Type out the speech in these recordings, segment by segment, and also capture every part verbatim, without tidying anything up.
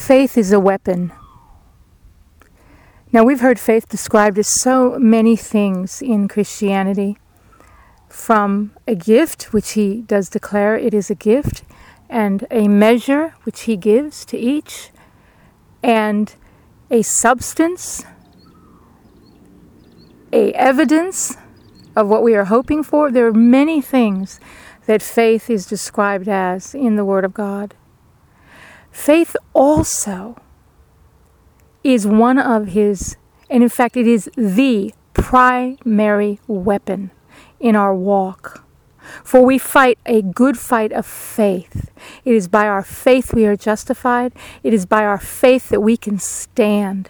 Faith is a weapon. Now, we've heard faith described as so many things in Christianity, from a gift, which he does declare it is a gift, and a measure, which he gives to each, and a substance, a evidence of what we are hoping for. There are many things that faith is described as in the Word of God. Faith also is one of his, and in fact it is the primary weapon in our walk. For we fight a good fight of faith. It is by our faith we are justified. It is by our faith that we can stand.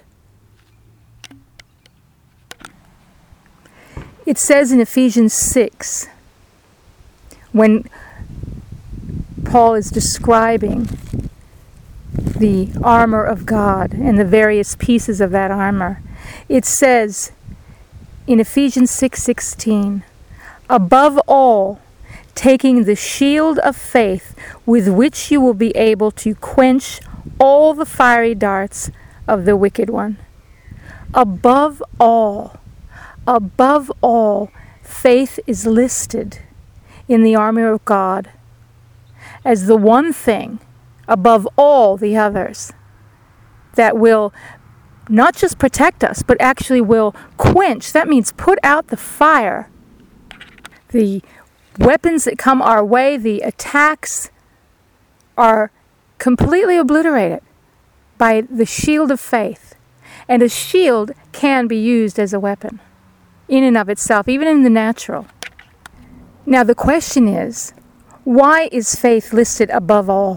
It says in Ephesians six, when Paul is describing the armor of God and the various pieces of that armor, it says in Ephesians six sixteen, above all, taking the shield of faith with which you will be able to quench all the fiery darts of the wicked one. Above all, above all, faith is listed in the armor of God as the one thing above all the others that will not just protect us, but actually will quench. That means put out the fire. The weapons that come our way, the attacks, are completely obliterated by the shield of faith. And a shield can be used as a weapon in and of itself, even in the natural. Now the question is, why is faith listed above all?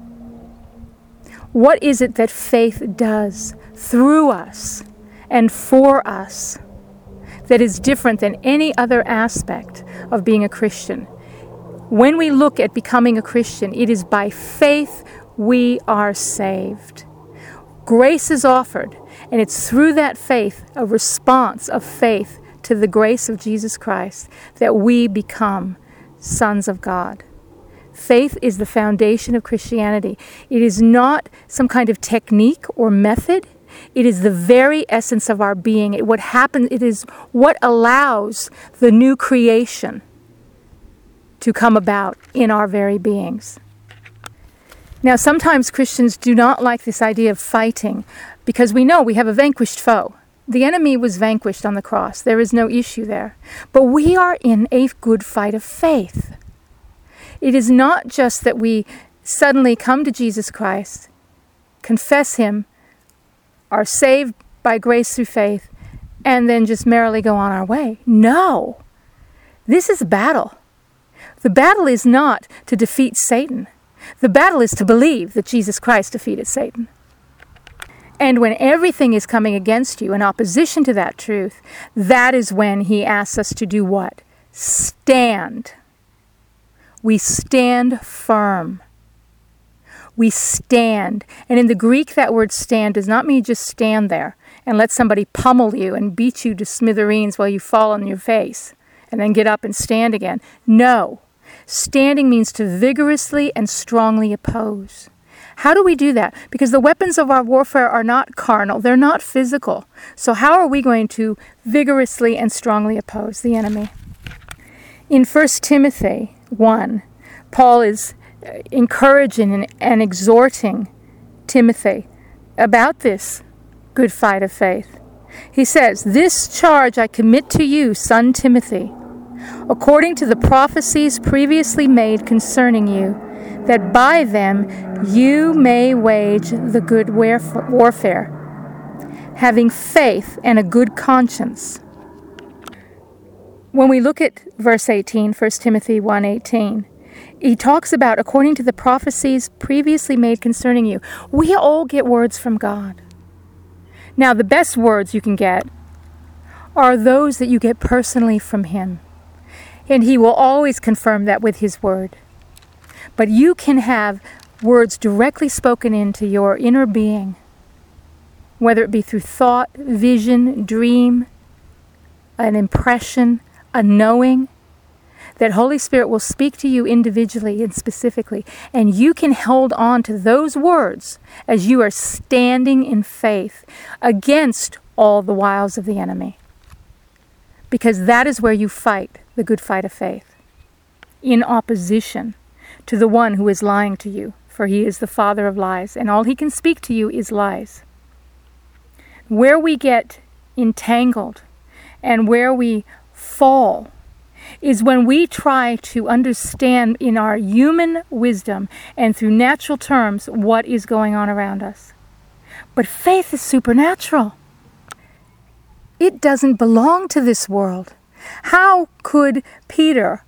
What is it that faith does through us and for us that is different than any other aspect of being a Christian? When we look at becoming a Christian, it is by faith we are saved. Grace is offered, and it's through that faith, a response of faith to the grace of Jesus Christ, that we become sons of God. Faith is the foundation of Christianity. It is not some kind of technique or method. It is the very essence of our being. It, what happens, it is what allows the new creation to come about in our very beings. Now, sometimes Christians do not like this idea of fighting because we know we have a vanquished foe. The enemy was vanquished on the cross. There is no issue there. But we are in a good fight of faith. It is not just that we suddenly come to Jesus Christ, confess Him, are saved by grace through faith, and then just merrily go on our way. No. This is a battle. The battle is not to defeat Satan. The battle is to believe that Jesus Christ defeated Satan. And when everything is coming against you in opposition to that truth, that is when He asks us to do what? Stand. We stand firm. We stand. And in the Greek, that word stand does not mean just stand there and let somebody pummel you and beat you to smithereens while you fall on your face and then get up and stand again. No. Standing means to vigorously and strongly oppose. How do we do that? Because the weapons of our warfare are not carnal. They're not physical. So how are we going to vigorously and strongly oppose the enemy? In First Timothy one, Paul is encouraging and, and exhorting Timothy about this good fight of faith. He says, "This charge I commit to you, son Timothy, according to the prophecies previously made concerning you, that by them you may wage the good warfare, having faith and a good conscience." When we look at verse eighteen, First Timothy one eighteen, he talks about according to the prophecies previously made concerning you. We all get words from God. Now, the best words you can get are those that you get personally from Him. And He will always confirm that with His word. But you can have words directly spoken into your inner being, whether it be through thought, vision, dream, an impression, a knowing, that Holy Spirit will speak to you individually and specifically, and you can hold on to those words as you are standing in faith against all the wiles of the enemy. Because that is where you fight the good fight of faith, in opposition to the one who is lying to you, for he is the father of lies, and all he can speak to you is lies. Where we get entangled and where we fall is when we try to understand in our human wisdom and through natural terms what is going on around us. But faith is supernatural. It doesn't belong to this world. How could Peter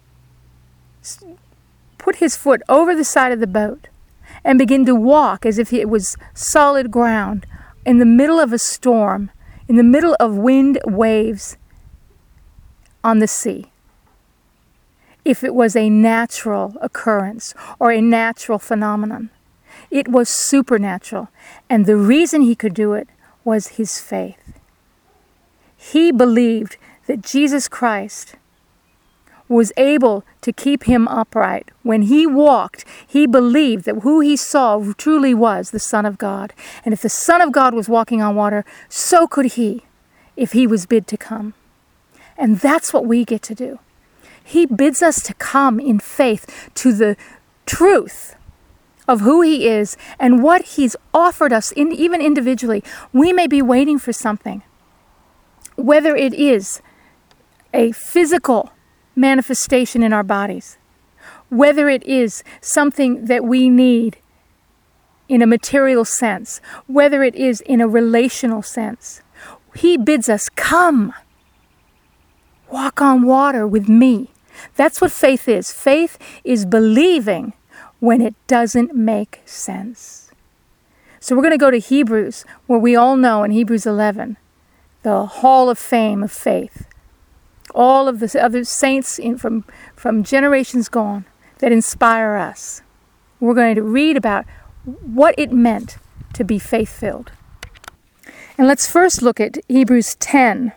put his foot over the side of the boat and begin to walk as if it was solid ground in the middle of a storm, in the middle of wind waves on the sea, if it was a natural occurrence or a natural phenomenon? It was supernatural, and the reason he could do it was his faith. He believed that Jesus Christ was able to keep him upright. When he walked, he believed that who he saw truly was the Son of God. And if the Son of God was walking on water, so could he, if he was bid to come. And that's what we get to do. He bids us to come in faith to the truth of who he is and what he's offered us, in, even individually. We may be waiting for something, whether it is a physical manifestation in our bodies, whether it is something that we need in a material sense, whether it is in a relational sense. He bids us, come, walk on water with me. That's what faith is. Faith is believing when it doesn't make sense. So we're going to go to Hebrews, where we all know in Hebrews eleven, the hall of fame of faith. All of the other saints in, from, from generations gone that inspire us. We're going to read about what it meant to be faith-filled. And let's first look at Hebrews ten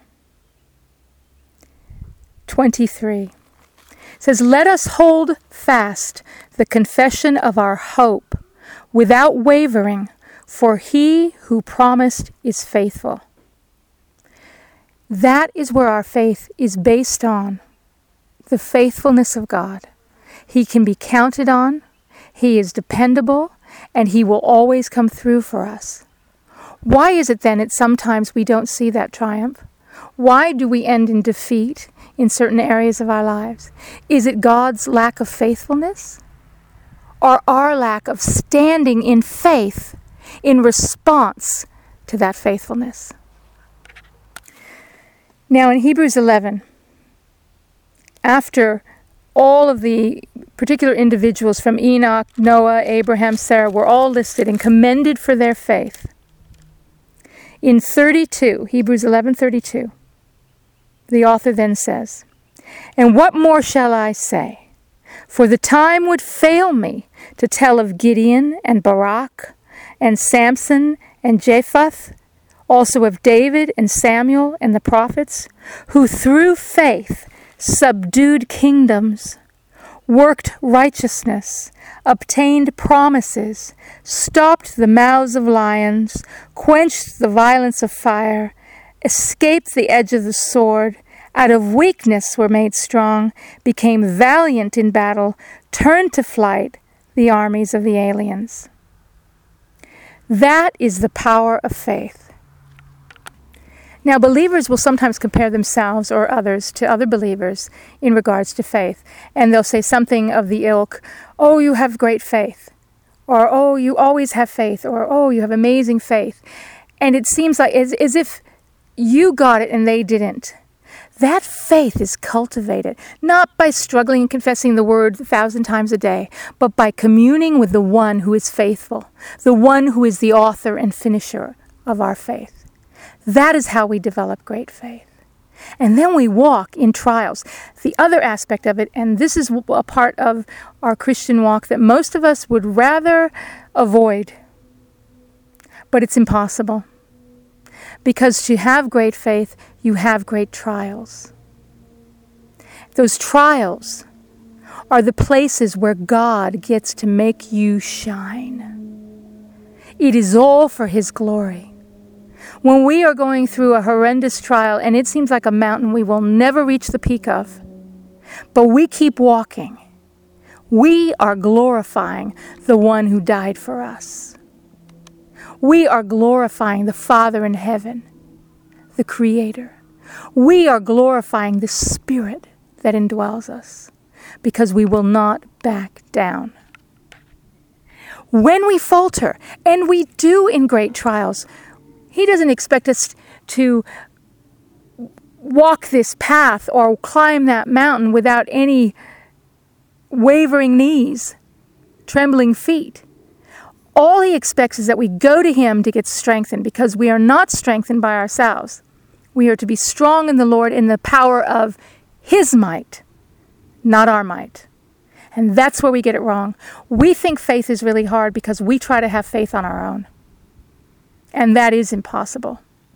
twenty-three. It says, "Let us hold fast the confession of our hope without wavering, for he who promised is faithful." That is where our faith is based on, the faithfulness of God. He can be counted on, he is dependable, and he will always come through for us. Why is it then that sometimes we don't see that triumph? Why do we end in defeat in certain areas of our lives? Is it God's lack of faithfulness? Or our lack of standing in faith in response to that faithfulness? Now in Hebrews eleven, after all of the particular individuals from Enoch, Noah, Abraham, Sarah were all listed and commended for their faith, in thirty-two, Hebrews eleven thirty-two, the author then says, "And what more shall I say? For the time would fail me to tell of Gideon and Barak and Samson and Jephthah, also of David and Samuel and the prophets, who through faith subdued kingdoms, worked righteousness, obtained promises, stopped the mouths of lions, quenched the violence of fire, escaped the edge of the sword, out of weakness were made strong, became valiant in battle, turned to flight the armies of the aliens." That is the power of faith. Now, believers will sometimes compare themselves or others to other believers in regards to faith. And they'll say something of the ilk, "Oh, you have great faith," or "Oh, you always have faith," or "Oh, you have amazing faith." And it seems like as, as if you got it and they didn't. That faith is cultivated, not by struggling and confessing the word a thousand times a day, but by communing with the one who is faithful, the one who is the author and finisher of our faith. That is how we develop great faith. And then we walk in trials. The other aspect of it, and this is a part of our Christian walk that most of us would rather avoid, but it's impossible. Because to have great faith, you have great trials. Those trials are the places where God gets to make you shine. It is all for His glory. When we are going through a horrendous trial and it seems like a mountain we will never reach the peak of, but we keep walking, we are glorifying the one who died for us. We are glorifying the Father in heaven, the Creator. We are glorifying the Spirit that indwells us, because we will not back down. When we falter, and we do in great trials, He doesn't expect us to walk this path or climb that mountain without any wavering knees, trembling feet. All He expects is that we go to Him to get strengthened, because we are not strengthened by ourselves. We are to be strong in the Lord in the power of His might, not our might. And that's where we get it wrong. We think faith is really hard because we try to have faith on our own. And that is impossible.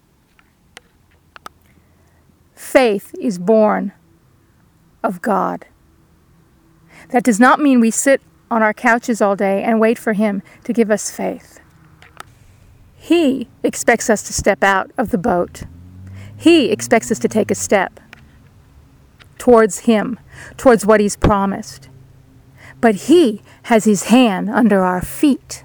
Faith is born of God. That does not mean we sit on our couches all day and wait for Him to give us faith. He expects us to step out of the boat. He expects us to take a step towards Him, towards what He's promised. But He has His hand under our feet.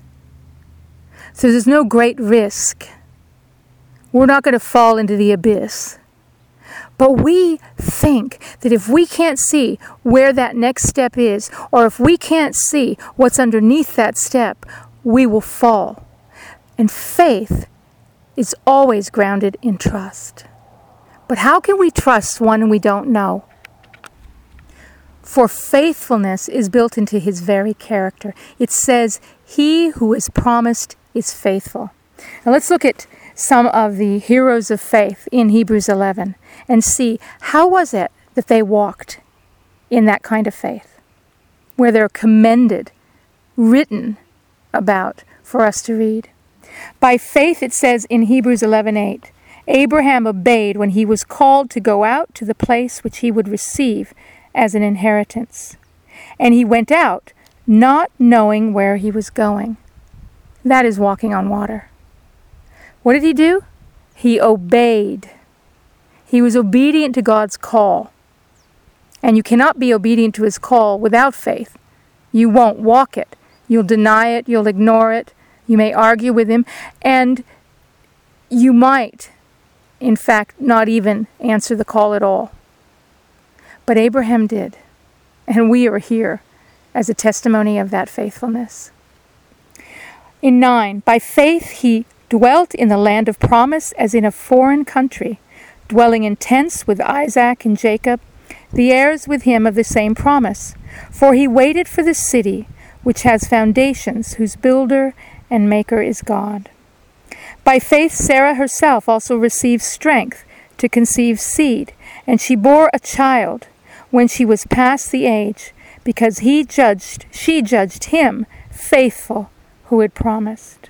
So there's no great risk. We're not going to fall into the abyss. But we think that if we can't see where that next step is, or if we can't see what's underneath that step, we will fall. And faith is always grounded in trust. But how can we trust one we don't know? For faithfulness is built into His very character. It says, He who is promised is faithful. Now let's look at some of the heroes of faith in Hebrews eleven and see how was it that they walked in that kind of faith, where they're commended, written about for us to read. By faith, it says in Hebrews eleven eight, Abraham obeyed when he was called to go out to the place which he would receive as an inheritance. And he went out, not knowing where he was going. That is walking on water. What did he do? He obeyed. He was obedient to God's call. And you cannot be obedient to His call without faith. You won't walk it. You'll deny it. You'll ignore it. You may argue with Him. And you might, in fact, not even answer the call at all. But Abraham did. And we are here as a testimony of that faithfulness. In nine, by faith he dwelt in the land of promise as in a foreign country, dwelling in tents with Isaac and Jacob, the heirs with him of the same promise. For he waited for the city which has foundations, whose builder and maker is God. By faith Sarah herself also received strength to conceive seed, and she bore a child when she was past the age, because he judged, she judged him faithful who had promised.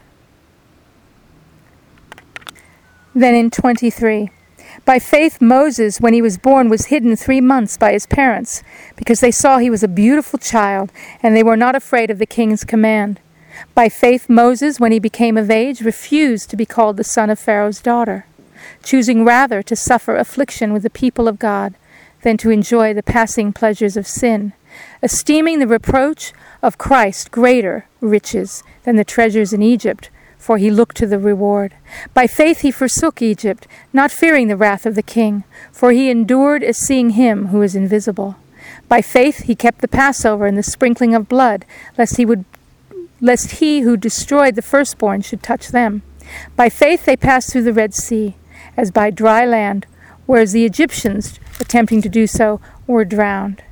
Then in twenty-three, by faith Moses, when he was born, was hidden three months by his parents, because they saw he was a beautiful child, and they were not afraid of the king's command. By faith Moses, when he became of age, refused to be called the son of Pharaoh's daughter, choosing rather to suffer affliction with the people of God than to enjoy the passing pleasures of sin, esteeming the reproach of Christ greater riches than the treasures in Egypt, for he looked to the reward. By faith he forsook Egypt, not fearing the wrath of the king, for he endured as seeing him who is invisible. By faith he kept the Passover and the sprinkling of blood, lest he would, lest he who destroyed the firstborn should touch them. By faith they passed through the Red Sea, as by dry land, whereas the Egyptians, attempting to do so, were drowned.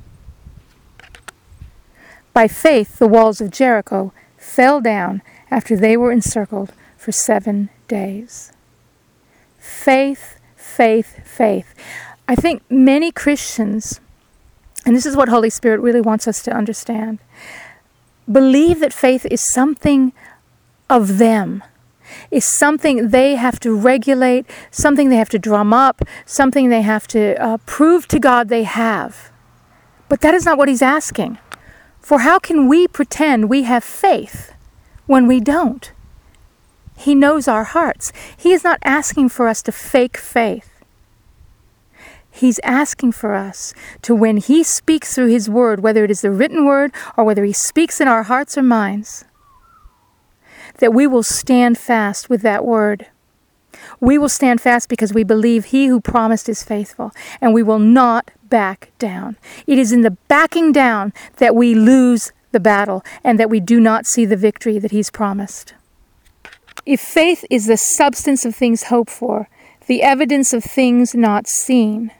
By faith the walls of Jericho fell down after they were encircled for seven days. Faith, faith, faith. I think many Christians, and this is what Holy Spirit really wants us to understand, believe that faith is something of them, is something they have to regulate, something they have to drum up, something they have to uh, prove to God they have. But that is not what he's asking. For how can we pretend we have faith when we don't? He knows our hearts. He is not asking for us to fake faith. He's asking for us to, when he speaks through his word, whether it is the written word or whether he speaks in our hearts or minds, that we will stand fast with that word. We will stand fast because we believe he who promised is faithful, and we will not back down. It is in the backing down that we lose the battle and that we do not see the victory that he's promised. If faith is the substance of things hoped for, the evidence of things not seen,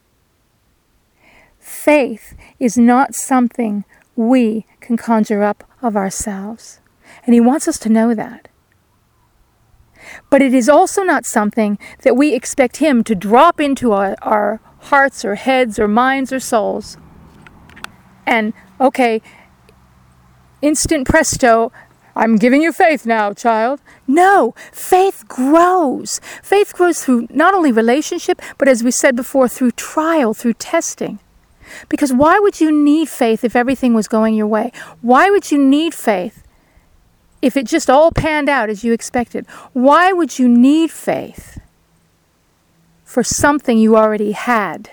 faith is not something we can conjure up of ourselves. And he wants us to know that. But it is also not something that we expect him to drop into our, our hearts or heads or minds or souls. And, okay, instant presto, I'm giving you faith now, child. No, faith grows. Faith grows through not only relationship, but as we said before, through trial, through testing. Because why would you need faith if everything was going your way? Why would you need faith if it just all panned out as you expected? Why would you need faith for something you already had?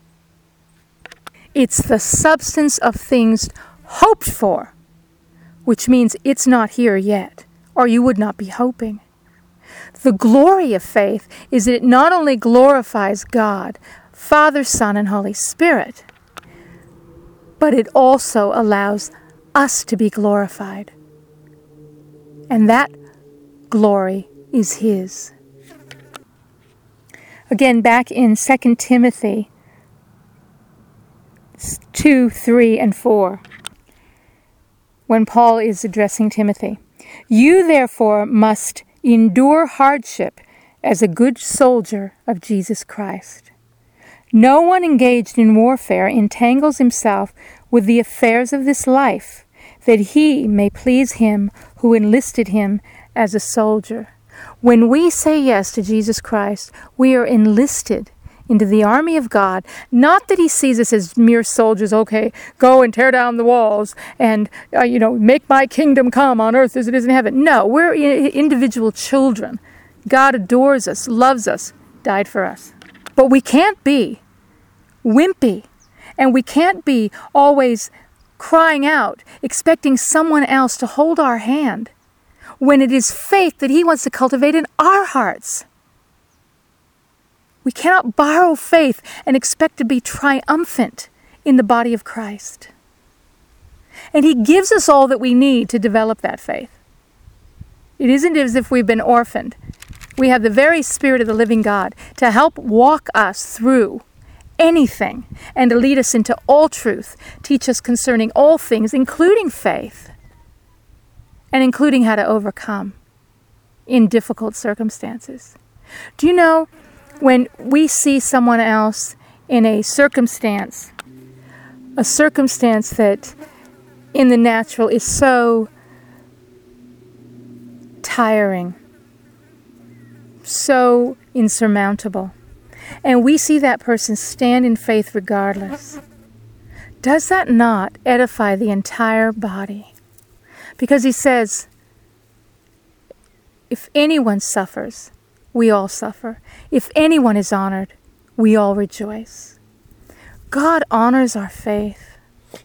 It's the substance of things hoped for, which means it's not here yet, or you would not be hoping. The glory of faith is that it not only glorifies God, Father, Son, and Holy Spirit, but it also allows us to be glorified. And that glory is his. Again, back in Second Timothy two, three, and four, when Paul is addressing Timothy, you therefore must endure hardship as a good soldier of Jesus Christ. No one engaged in warfare entangles himself with the affairs of this life, that he may please him who enlisted him as a soldier. When we say yes to Jesus Christ, we are enlisted into the army of God. Not that he sees us as mere soldiers, okay, go and tear down the walls and, uh, you know, make my kingdom come on earth as it is in heaven. No, we're individual children. God adores us, loves us, died for us. But we can't be wimpy, and we can't be always crying out, expecting someone else to hold our hand, when it is faith that he wants to cultivate in our hearts. We cannot borrow faith and expect to be triumphant in the body of Christ. And he gives us all that we need to develop that faith. It isn't as if we've been orphaned. We have the very Spirit of the living God to help walk us through anything and to lead us into all truth, teach us concerning all things, including faith, and including how to overcome in difficult circumstances. Do you know, when we see someone else in a circumstance, a circumstance that in the natural is so tiring, so insurmountable, and we see that person stand in faith regardless, does that not edify the entire body? Because he says, if anyone suffers, we all suffer. If anyone is honored, we all rejoice. God honors our faith.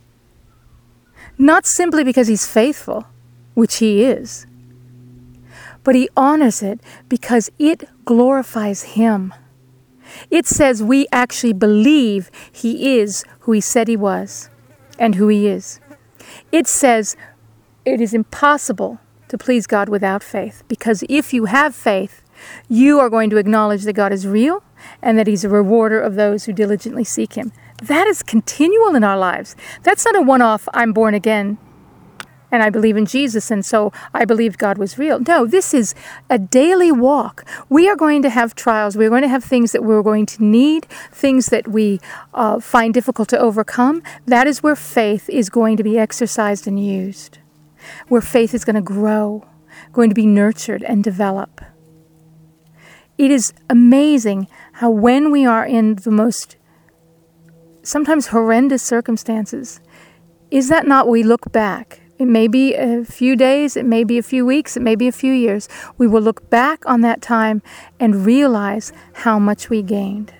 Not simply because he's faithful, which he is, but he honors it because it glorifies him. It says we actually believe he is who he said he was and who he is. It says it is impossible to please God without faith, because if you have faith, you are going to acknowledge that God is real and that he's a rewarder of those who diligently seek him. That is continual in our lives. That's not a one-off, I'm born again and I believe in Jesus, and so I believed God was real. No, this is a daily walk. We are going to have trials. We're going to have things that we're going to need, things that we uh, find difficult to overcome. That is where faith is going to be exercised and used, where faith is going to grow, going to be nurtured and develop. It is amazing how when we are in the most sometimes horrendous circumstances, is that not we look back? It may be a few days, it may be a few weeks, it may be a few years. We will look back on that time and realize how much we gained.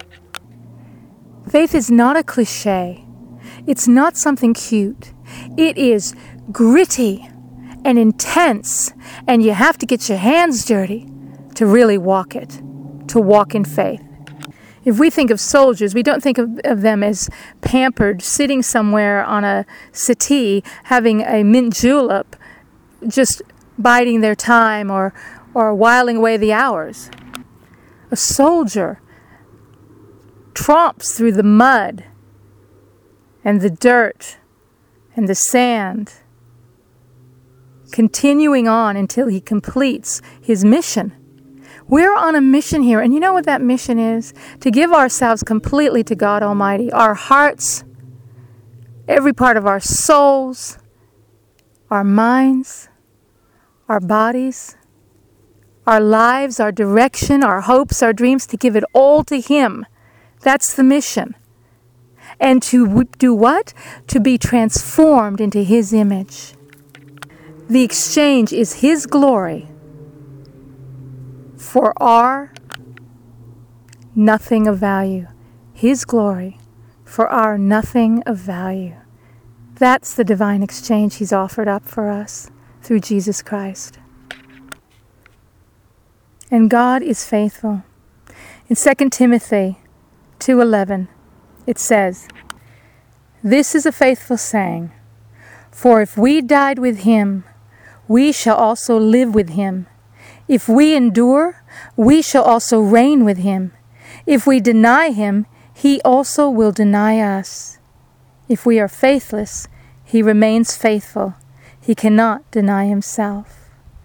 Faith is not a cliche. It's not something cute. It is gritty and intense, and you have to get your hands dirty to really walk it, to walk in faith. If we think of soldiers, we don't think of, of them as pampered, sitting somewhere on a settee, having a mint julep, just biding their time or, or whiling away the hours. A soldier tromps through the mud and the dirt and the sand, continuing on until he completes his mission. We're on a mission here, and you know what that mission is? To give ourselves completely to God Almighty. Our hearts, every part of our souls, our minds, our bodies, our lives, our direction, our hopes, our dreams, to give it all to Him. That's the mission. And to do what? To be transformed into His image. The exchange is His glory for our nothing of value. His glory for our nothing of value. That's the divine exchange He's offered up for us through Jesus Christ. And God is faithful. In Second Timothy two eleven, it says, "This is a faithful saying, for if we died with Him, we shall also live with Him. If we endure, we shall also reign with Him. If we deny Him, He also will deny us. If we are faithless, He remains faithful. He cannot deny Himself."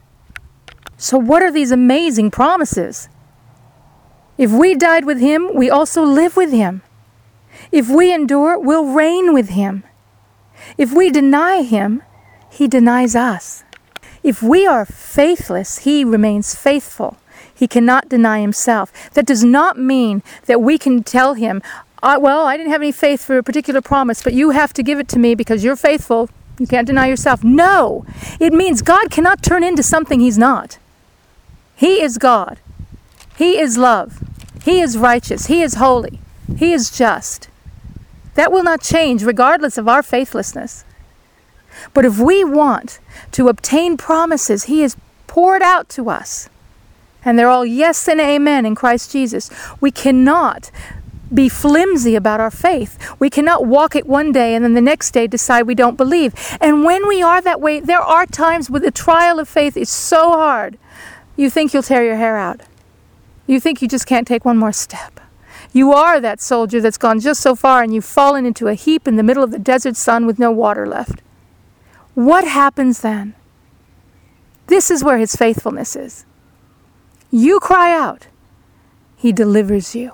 So what are these amazing promises? If we died with Him, we also live with Him. If we endure, we'll reign with Him. If we deny Him, He denies us. If we are faithless, He remains faithful. He cannot deny Himself. That does not mean that we can tell Him, I, well, I didn't have any faith for a particular promise, but you have to give it to me because you're faithful. You can't deny yourself. No! It means God cannot turn into something He's not. He is God. He is love. He is righteous. He is holy. He is just. That will not change regardless of our faithlessness. But if we want to obtain promises He has poured out to us, and they're all yes and amen in Christ Jesus, we cannot be flimsy about our faith. We cannot walk it one day and then the next day decide we don't believe. And when we are that way, there are times when the trial of faith is so hard, you think you'll tear your hair out. You think you just can't take one more step. You are that soldier that's gone just so far and you've fallen into a heap in the middle of the desert sun with no water left. What happens then? This is where His faithfulness is. You cry out, He delivers you.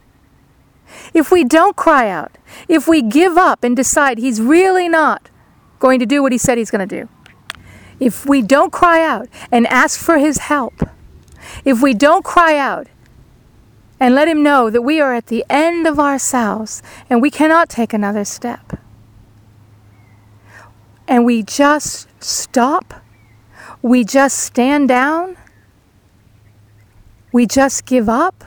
If we don't cry out, if we give up and decide He's really not going to do what He said He's going to do, if we don't cry out and ask for His help, if we don't cry out and let Him know that we are at the end of ourselves and we cannot take another step, and we just stop, we just stand down, we just give up,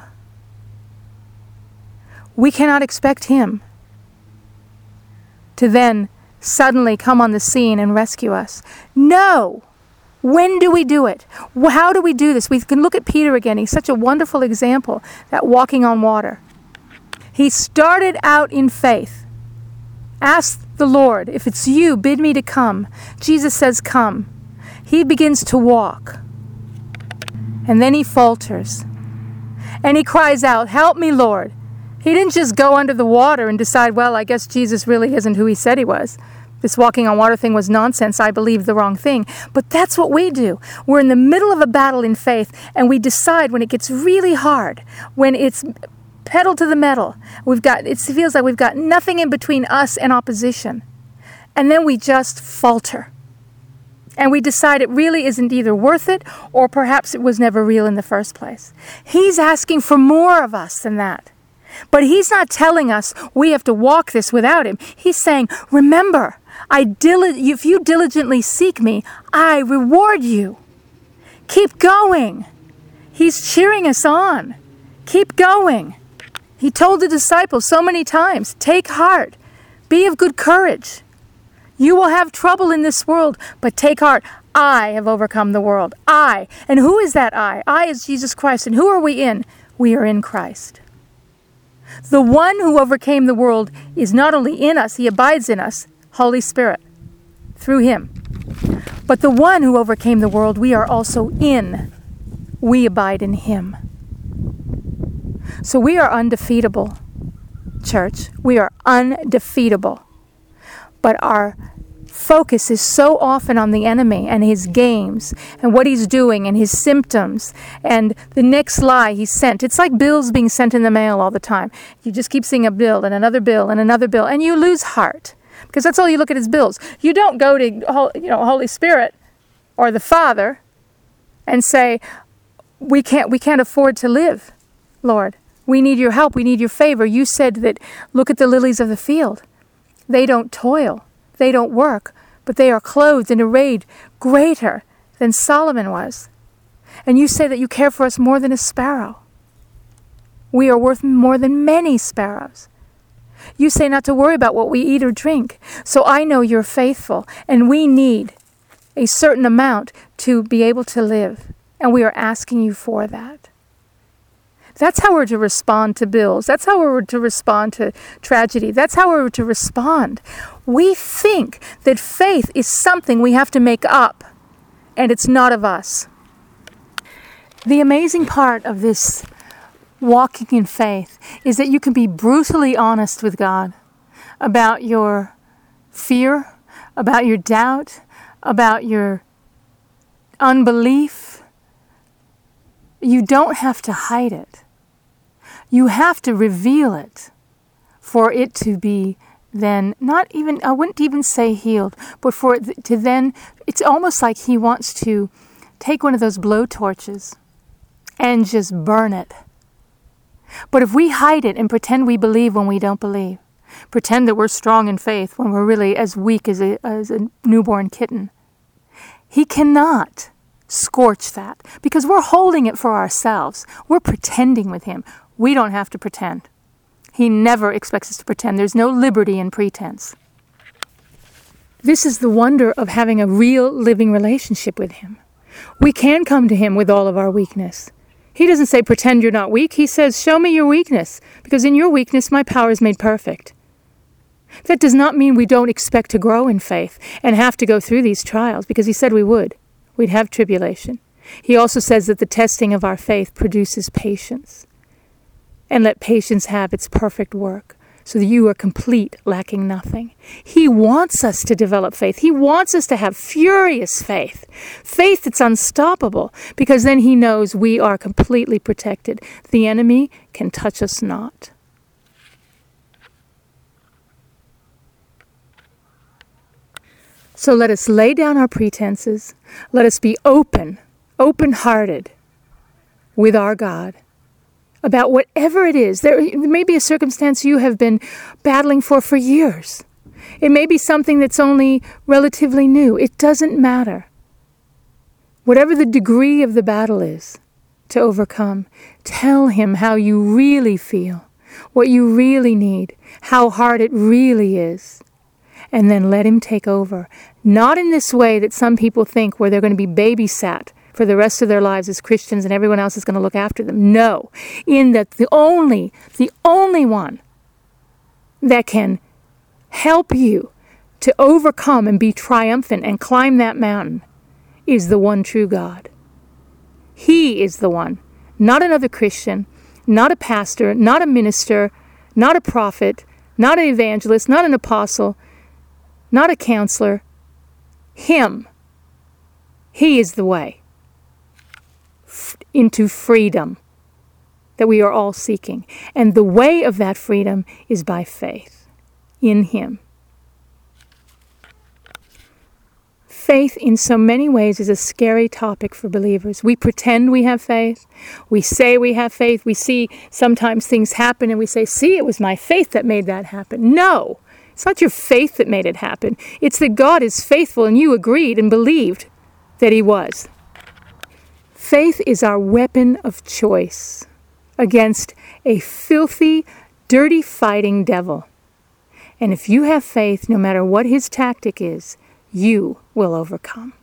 we cannot expect Him to then suddenly come on the scene and rescue us. No! When do we do it? How do we do this? We can look at Peter again. He's such a wonderful example, that walking on water. He started out in faith. Asked the Lord, if it's you, bid me to come. Jesus says, come. He begins to walk. And then he falters. And he cries out, help me, Lord. He didn't just go under the water and decide, well, I guess Jesus really isn't who He said He was. This walking on water thing was nonsense. I believed the wrong thing. But that's what we do. We're in the middle of a battle in faith, and we decide when it gets really hard, when it's pedal to the metal, we've got, it feels like we've got nothing in between us and opposition. And then we just falter. And we decide it really isn't either worth it, or perhaps it was never real in the first place. He's asking for more of us than that. But he's not telling us we have to walk this without him. He's saying, remember, I dili- if you diligently seek me, I reward you. Keep going. He's cheering us on. Keep going. He told the disciples so many times, take heart. Be of good courage. You will have trouble in this world, but take heart. I have overcome the world. I. And who is that I? I is Jesus Christ. And who are we in? We are in Christ. The one who overcame the world is not only in us, he abides in us, Holy Spirit, through him. But the one who overcame the world, we are also in. We abide in him. So we are undefeatable, church. We are undefeatable. But our focus is so often on the enemy and his games and what he's doing and his symptoms and the next lie he's sent. It's like bills being sent in the mail all the time. You just keep seeing a bill and another bill and another bill, and you lose heart because that's all you look at is bills. You don't go to you know Holy Spirit or the Father and say, we can't we can't afford to live, Lord. We need your help. We need your favor. You said that, look at the lilies of the field. They don't toil. They don't work, but they are clothed and arrayed greater than Solomon was. And you say that you care for us more than a sparrow. We are worth more than many sparrows. You say not to worry about what we eat or drink. So I know you're faithful, and we need a certain amount to be able to live. And we are asking you for that. That's how we're to respond to bills. That's how we're to respond to tragedy. That's how we're to respond. We think that faith is something we have to make up, and it's not of us. The amazing part of this walking in faith is that you can be brutally honest with God about your fear, about your doubt, about your unbelief. You don't have to hide it. You have to reveal it for it to be then, not even, I wouldn't even say healed, but for it to then, it's almost like he wants to take one of those blow torches and just burn it. But if we hide it and pretend we believe when we don't believe, pretend that we're strong in faith when we're really as weak as a, as a newborn kitten, he cannot scorch that because we're holding it for ourselves. We're pretending with him. We don't have to pretend. He never expects us to pretend. There's no liberty in pretense. This is the wonder of having a real living relationship with him. We can come to him with all of our weakness. He doesn't say, pretend you're not weak. He says, show me your weakness, because in your weakness my power is made perfect. That does not mean we don't expect to grow in faith and have to go through these trials, because he said we would. We'd have tribulation. He also says that the testing of our faith produces patience. And let patience have its perfect work, so that you are complete, lacking nothing. He wants us to develop faith. He wants us to have furious faith. Faith that's unstoppable, because then he knows we are completely protected. The enemy can touch us not. So let us lay down our pretenses. Let us be open, open-hearted with our God about whatever it is. There may be a circumstance you have been battling for for years. It may be something that's only relatively new. It doesn't matter. Whatever the degree of the battle is to overcome, tell him how you really feel, what you really need, how hard it really is. And then let him take over. Not in this way that some people think, where they're going to be babysat for the rest of their lives as Christians and everyone else is going to look after them. No. In that the only, the only one that can help you to overcome and be triumphant and climb that mountain is the one true God. He is the one. Not another Christian, not a pastor, not a minister, not a prophet, not an evangelist, not an apostle, not a counselor. Him. He is the way into freedom that we are all seeking. And the way of that freedom is by faith in him. Faith in so many ways is a scary topic for believers. We pretend we have faith. We say we have faith. We see sometimes things happen and we say, see, it was my faith that made that happen. No, it's not your faith that made it happen. It's that God is faithful and you agreed and believed that he was. Faith is our weapon of choice against a filthy, dirty fighting devil. And if you have faith, no matter what his tactic is, you will overcome.